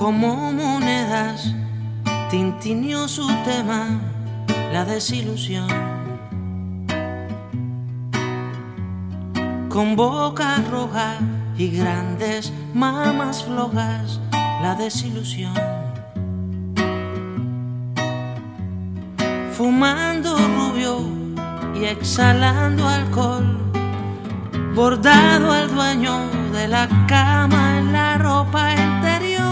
Como monedas tintineó su tema, la desilusión. Con boca roja y grandes mamas flojas, la desilusión. Fumando rubio y exhalando alcohol, bordado el dueño de la cama en la ropa interior.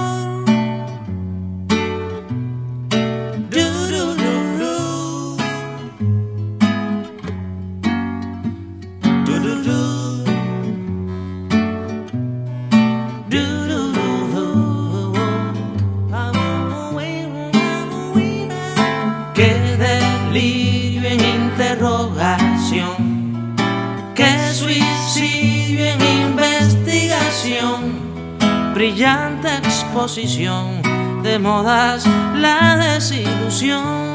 Qué delirio en interrogación, qué suicidio en investigación, brillante exposición de modas, la desilusión.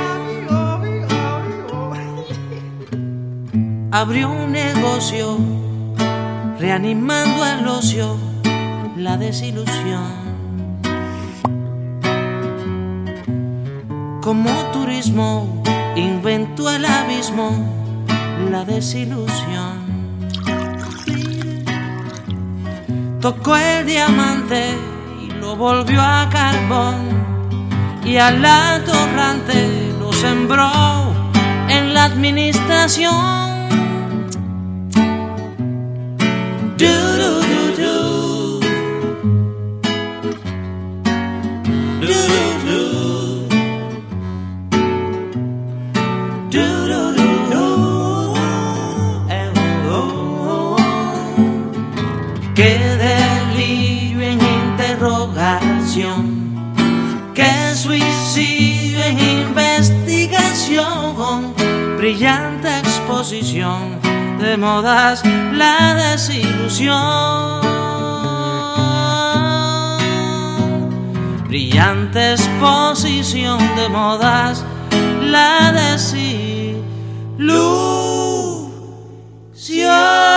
Abrió un negocio, reanimando el ocio, la desilusión. Como turismo, inventó el abismo, la desilusión. Tocó el diamante y lo volvió a carbón, y al atorrante lo sembró en la administración. Qué delirio en interrogación, qué suicidio en investigación, brillante exposición de modas, la desilusión. Brillante exposición de modas, la desilusión.